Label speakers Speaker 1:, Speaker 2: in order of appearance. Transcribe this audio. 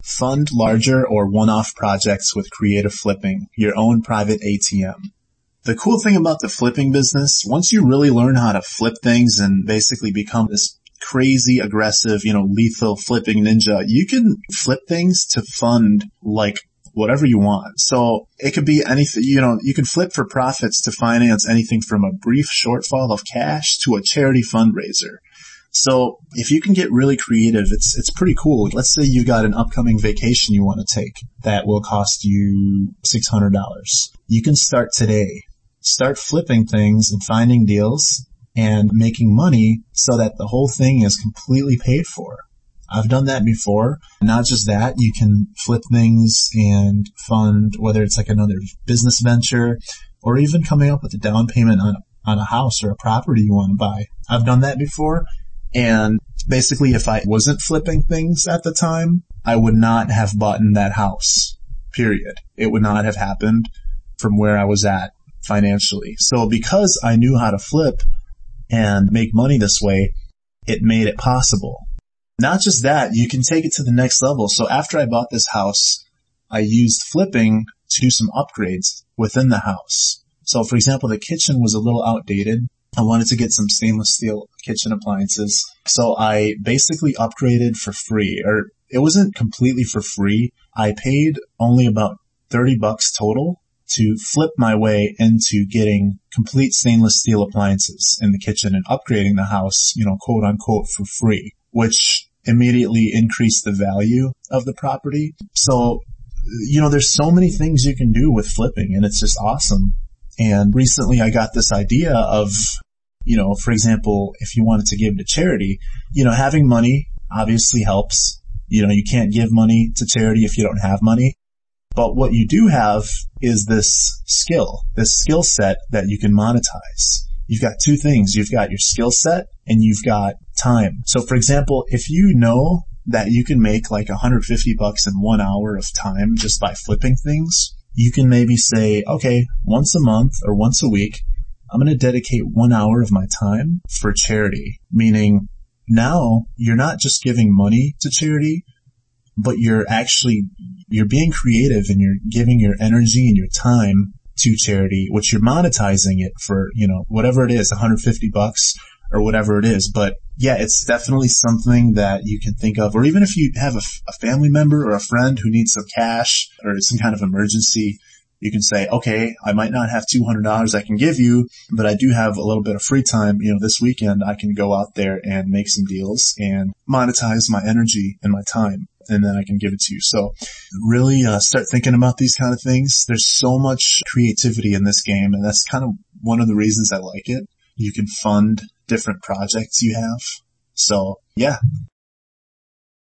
Speaker 1: Fund larger or one-off projects with creative flipping, your own private ATM. The cool thing about the flipping business, once you really learn how to flip things and basically become this crazy, aggressive, lethal flipping ninja, you can flip things to fund like whatever you want. So it could be anything, you can flip for profits to finance anything from a brief shortfall of cash to a charity fundraiser. So if you can get really creative, it's pretty cool. Let's say you got an upcoming vacation you want to take that will cost you $600. You can start today. Start flipping things and finding deals and making money so that the whole thing is completely paid for. I've done that before. Not just that, you can flip things and fund, whether it's like another business venture or even coming up with a down payment on a house or a property you want to buy. I've done that before. And basically, if I wasn't flipping things at the time, I would not have bought in that house, period. It would not have happened from where I was at financially. So because I knew how to flip and make money this way, it made it possible. Not just that, you can take it to the next level. So after I bought this house, I used flipping to do some upgrades within the house. So for example, the kitchen was a little outdated. I wanted to get some stainless steel kitchen appliances. So I basically upgraded for free, or it wasn't completely for free. I paid only about $30 total to flip my way into getting complete stainless steel appliances in the kitchen and upgrading the house, quote unquote, for free, which immediately increased the value of the property. So, there's so many things you can do with flipping, and it's just awesome. And recently I got this idea of, for example, if you wanted to give to charity, having money obviously helps. You can't give money to charity if you don't have money. But what you do have is this skill set that you can monetize. You've got two things. You've got your skill set and you've got time. So for example, if you know that you can make like $150 in 1 hour of time just by flipping things, you can maybe say, okay, once a month or once a week, I'm going to dedicate 1 hour of my time for charity. Meaning now you're not just giving money to charity, but you're being creative and you're giving your energy and your time to charity, which you're monetizing it for, whatever it is, $150 or whatever it is. But yeah, it's definitely something that you can think of. Or even if you have a family member or a friend who needs some cash or some kind of emergency, you can say, okay, I might not have $200 I can give you, but I do have a little bit of free time. This weekend I can go out there and make some deals and monetize my energy and my time, and then I can give it to you. So really start thinking about these kind of things. There's so much creativity in this game, and that's kind of one of the reasons I like it. You can fund different projects you have. So yeah,